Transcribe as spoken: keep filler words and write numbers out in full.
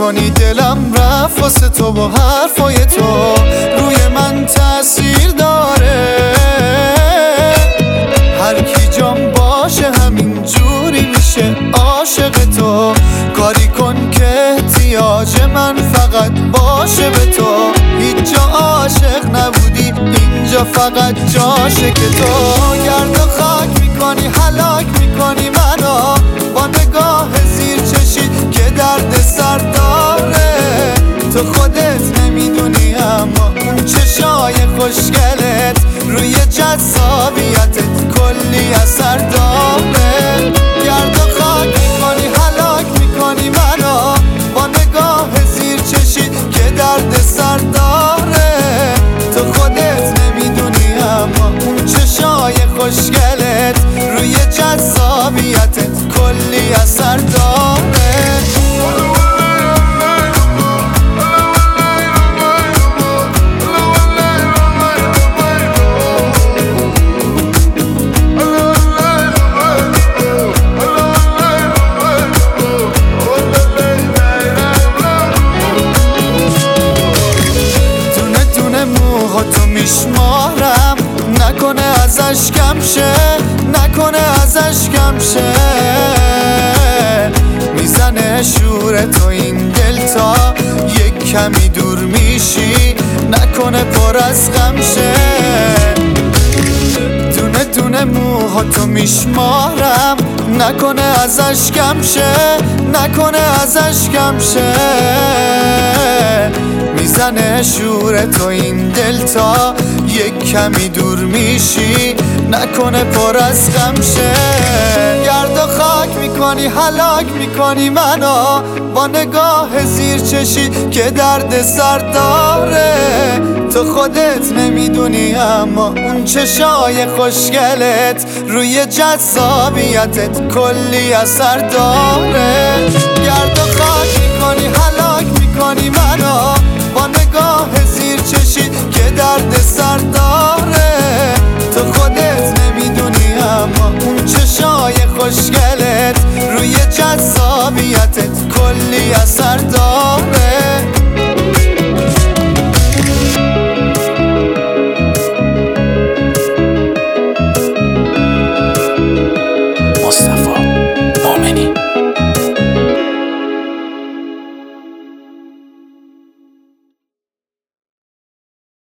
کنی دلم رفت واسه تو با حرفای تو روی من تأثیر داره. هر کی جام باشه همین جوری میشه عاشق تو. کاری کن که احتیاج من فقط باشه به تو. هیچ جا عاشق نبودی اینجا فقط جاشه که تو. گرد و خاک میکنی هلاک میکنی منو با نگاه زیر چشی که درد سر داره. تو خودت نمیدونی اما اون چشای خوشگلت روی جذابیتت کلی اثر داره. گرد و خاک میکنی هلاک میکنی منو با نگاه زیر چشی که درد سر داره. تو خودت نمیدونی اما اون چشای خوشگلت روی جذابیتت کلی اثر داره. تو میشمارم نکنه ازش کم شه نکنه ازش کم شه. میزنه شور تو این دل تا یک کمی دور میشی نکنه پر از غم شه. دونه دونه موهاتو میشمارم نکنه ازش کم شه نکنه ازش کم شه. میزنه شور تو این دل تا یک کمی دور میشی نکنه پر از غم شه. گرد و خاک میکنی هلاک میکنی منو با نگاه زیر چشی که درد سر داره. تو خودت نمیدونی اما اون چشای خوشگلت روی جذابیتت کلی اثر داره. گرد و خاک میکنی هلاک میکنی منو با نگاه زیر چشی که درد سر داره. تو خودت نمیدونی اما اون چشای خوشگلت روی جذابیتت کلی اثر داره.